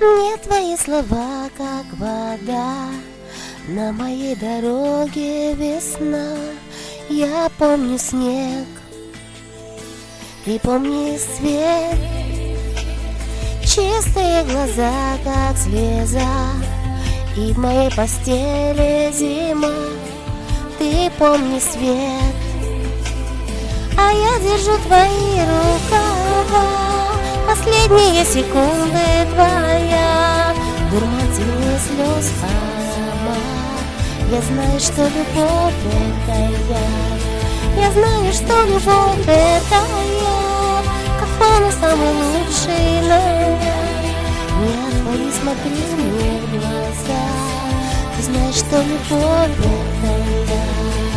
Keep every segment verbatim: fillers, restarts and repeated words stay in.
Мне твои слова, как вода, на моей дороге весна. Я помню снег, ты помни свет, чистые глаза, как слеза, и в моей постели зима. Ты помни свет, а я держу твои рукава. Последние секунды твоя, дурман сильнее слез аромат. Я знаю, что любовь это я. Я знаю, что любовь это я. Кафе самый лучший наряд. Не отводи, смотри мне в глаза. Ты знаешь, что любовь это я.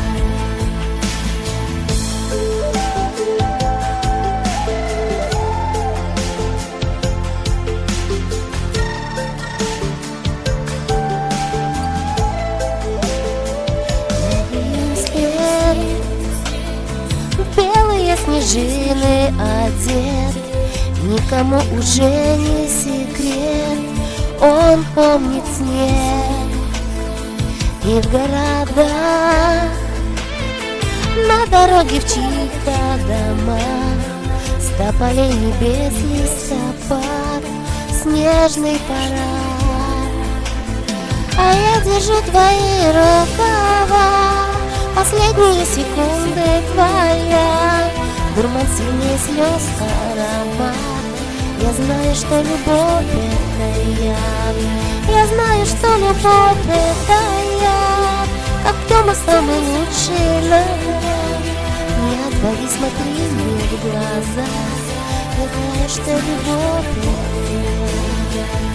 Снежины одет, никому уже не секрет. Он помнит снег и в городах, на дороге в чьих-то домах, с тополей небес листопад, снежный парад. А я держу твои рукава, последние секунды твоя, дурман сильнее слез аромат. Я знаю, что любовь это я. Я знаю, что любовь это я. Как Тёма самый лучший наряд. Не отводи, смотри мне в глаза. Я знаю, что любовь это я.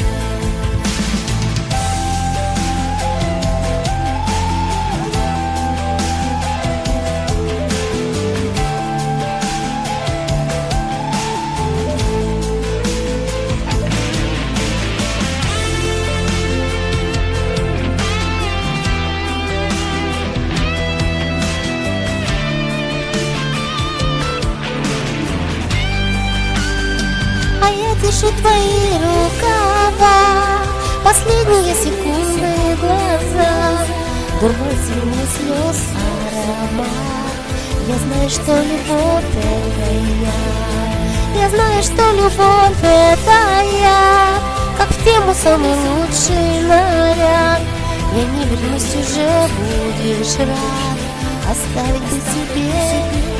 А я держу твои рукава, последние секунды глаза, дурман сильнее слез аромат. Я знаю, что любовь это я. Я знаю, что любовь это я. Как в тему самый лучший наряд. Я не вернусь, уже будешь рад оставить бы себе